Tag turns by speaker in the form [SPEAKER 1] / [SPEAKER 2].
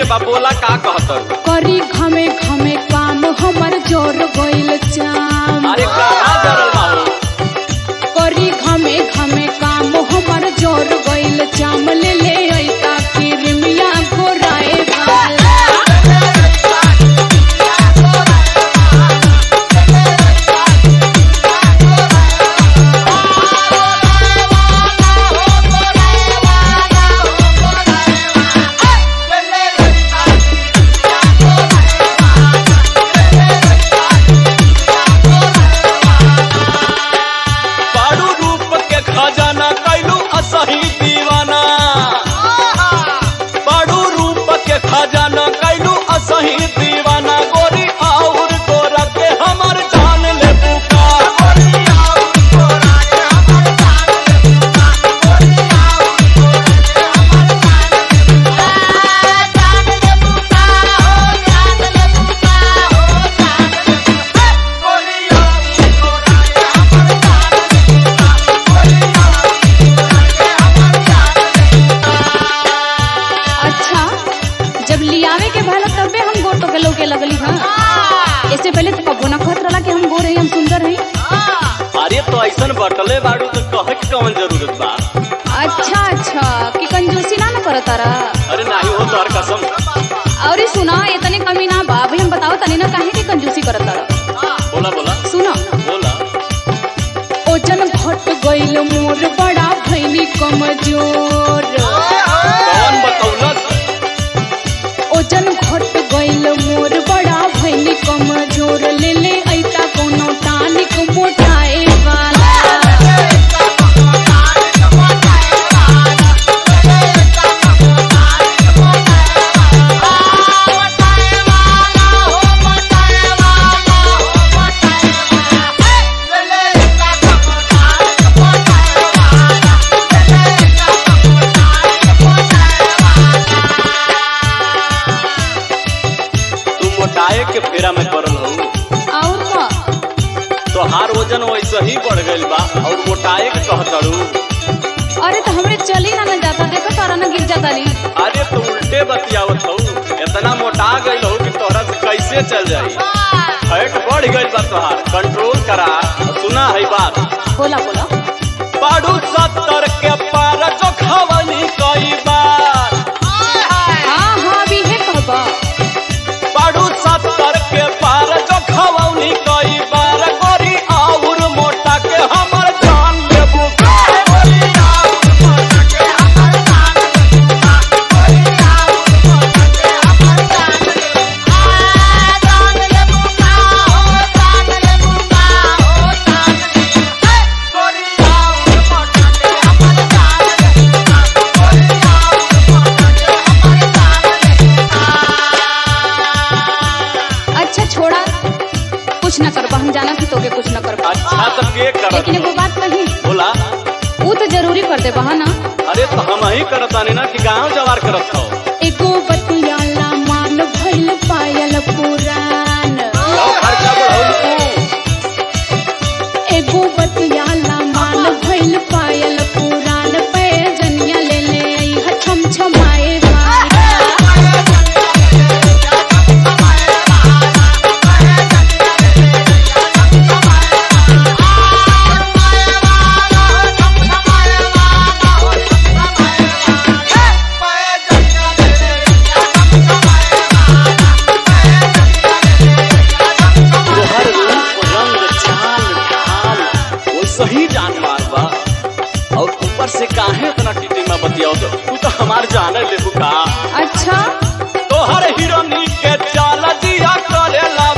[SPEAKER 1] बा बोला का कहत
[SPEAKER 2] करी घमे घमे काम हमर जोर गइल चाम।
[SPEAKER 1] अरे कहाँ जरल बाबू
[SPEAKER 2] करी घमे घमे काम हमर जोर गइल चाम। ले ले ऐता किरमिया गोराए वाला। इससे पहले तो कबो ना कहत रहला कि हम गोर हई हम सुंदर हई।
[SPEAKER 1] अरे तो ऐसन बटले बाड़ू तो कहे के कौन जरूरत बा।
[SPEAKER 2] अच्छा कि कंजूसी ना करत तारा।
[SPEAKER 1] अरे नहीं हो तोहर कसम।
[SPEAKER 2] और सुना इतने कमी ना बा भाई हम बताओ तनी ना काहे के कंजूसी करत तारा।
[SPEAKER 1] बोला
[SPEAKER 2] सुना
[SPEAKER 1] बोला।
[SPEAKER 2] ओजन घट गइल मोर बड़ा भइनी कमजोर।
[SPEAKER 1] कौन बतौलत?
[SPEAKER 2] ओजन घट गइल मोर बड़ा भइनी कमजोर। ले ले ऐता कोनो टानिक मोटाए वाला।
[SPEAKER 1] के फेरा में पड़ल हो
[SPEAKER 2] और का
[SPEAKER 1] तोहार वजन वैसे ही बढ़ गइल बा और मोटाए के कहतड़ू।
[SPEAKER 2] अरे तो हमरे चली ना जाता देखो तारा ना गिर जाता ली।
[SPEAKER 1] अरे तो उल्टे बतियावत हो इतना मोटा गइल हो कि तोहरा से कैसे चल जाई। फैट बढ़ गइल बा तोहार कंट्रोल करा। सुना है बात
[SPEAKER 2] बोला
[SPEAKER 1] बाड़ू 70 के पार जो खवनी कई बार।
[SPEAKER 2] हाँ भी है कहबा
[SPEAKER 1] बाड़ू 70 के पार जो खवनी कई बार। गोरी और मोटा के हमर जान लेबू।
[SPEAKER 2] छोड़ा कुछ न करबा हम जाना कि तोके कुछ न करबा।
[SPEAKER 1] अच्छा तब के कर
[SPEAKER 2] लेकिन वो बात कही
[SPEAKER 1] बोला
[SPEAKER 2] वो तो जरूरी कर दे बहा ना।
[SPEAKER 1] अरे तो हम ही करतानी ना कि गांव जवार करत हो।
[SPEAKER 2] एगो बतियाला मान भइल पायल पुरान।
[SPEAKER 1] खर्चा बढ़ौल तू।
[SPEAKER 2] एगो बतियाला मान भइल पायल पुरान। पे जनिया ले ले आई छम छमाए
[SPEAKER 1] सही जानवर बा और ऊपर से काहे इतना टीटी में बतियाओ तो तू तो हमार जाने ले बुका।
[SPEAKER 2] अच्छा
[SPEAKER 1] तो हर हीरोनी के चाल दिया करेला